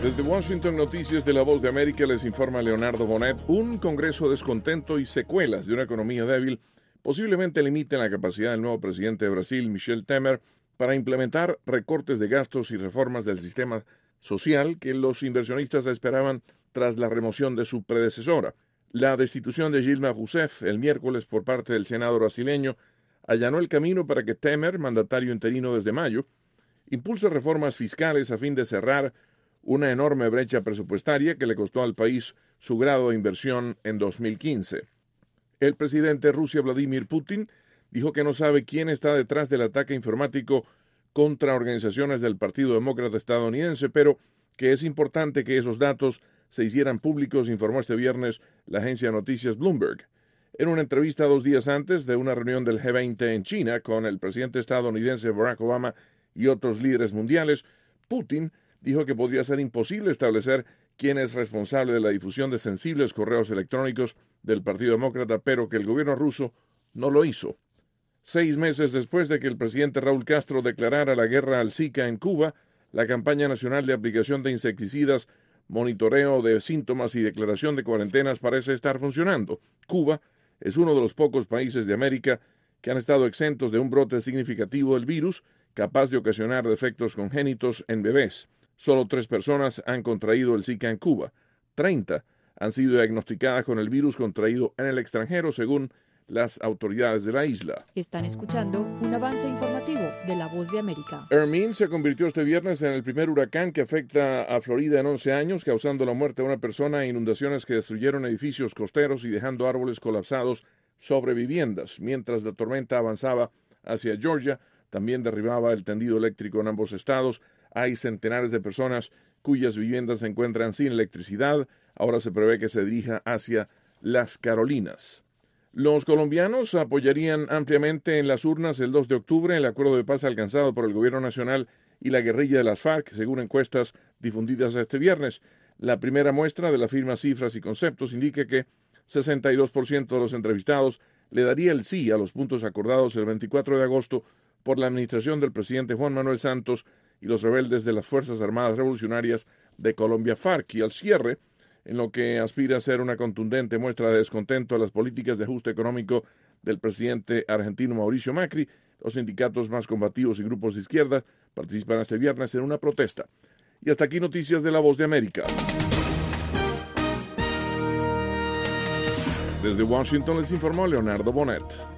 Desde Washington, Noticias de La Voz de América, les informa Leonardo Bonet. Un Congreso descontento y secuelas de una economía débil posiblemente limiten la capacidad del nuevo presidente de Brasil, Michel Temer, para implementar recortes de gastos y reformas del sistema social que los inversionistas esperaban tras la remoción de su predecesora. La destitución de Dilma Rousseff el miércoles por parte del Senado brasileño allanó el camino para que Temer, mandatario interino desde mayo, impulse reformas fiscales a fin de cerrar una enorme brecha presupuestaria que le costó al país su grado de inversión en 2015. El presidente de Rusia, Vladimir Putin, dijo que no sabe quién está detrás del ataque informático contra organizaciones del Partido Demócrata estadounidense, pero que es importante que esos datos se hicieran públicos, informó este viernes la agencia de noticias Bloomberg. En una entrevista 2 días antes de una reunión del G20 en China con el presidente estadounidense Barack Obama y otros líderes mundiales, Putin dijo que podría ser imposible establecer quién es responsable de la difusión de sensibles correos electrónicos del Partido Demócrata, pero que el gobierno ruso no lo hizo. 6 meses después de que el presidente Raúl Castro declarara la guerra al Zika en Cuba, la campaña nacional de aplicación de insecticidas, monitoreo de síntomas y declaración de cuarentenas parece estar funcionando. Cuba es uno de los pocos países de América que han estado exentos de un brote significativo del virus, capaz de ocasionar defectos congénitos en bebés. Solo 3 personas han contraído el Zika en Cuba. 30 han sido diagnosticadas con el virus contraído en el extranjero, según las autoridades de la isla. Están escuchando un avance informativo de La Voz de América. Hermine se convirtió este viernes en el primer huracán que afecta a Florida en 11 años, causando la muerte de una persona e inundaciones que destruyeron edificios costeros y dejando árboles colapsados sobre viviendas. Mientras la tormenta avanzaba hacia Georgia, también derribaba el tendido eléctrico en ambos estados. Hay centenares de personas cuyas viviendas se encuentran sin electricidad. Ahora se prevé que se dirija hacia las Carolinas. Los colombianos apoyarían ampliamente en las urnas el 2 de octubre el acuerdo de paz alcanzado por el gobierno nacional y la guerrilla de las FARC, según encuestas difundidas este viernes. La primera muestra de la firma Cifras y Conceptos indica que 62% de los entrevistados le daría el sí a los puntos acordados el 24 de agosto por la administración del presidente Juan Manuel Santos y los rebeldes de las Fuerzas Armadas Revolucionarias de Colombia, FARC, y al cierre, en lo que aspira a ser una contundente muestra de descontento a las políticas de ajuste económico del presidente argentino Mauricio Macri. Los sindicatos más combativos y grupos de izquierda participan este viernes en una protesta. Y hasta aquí Noticias de La Voz de América. Desde Washington les informó Leonardo Bonet.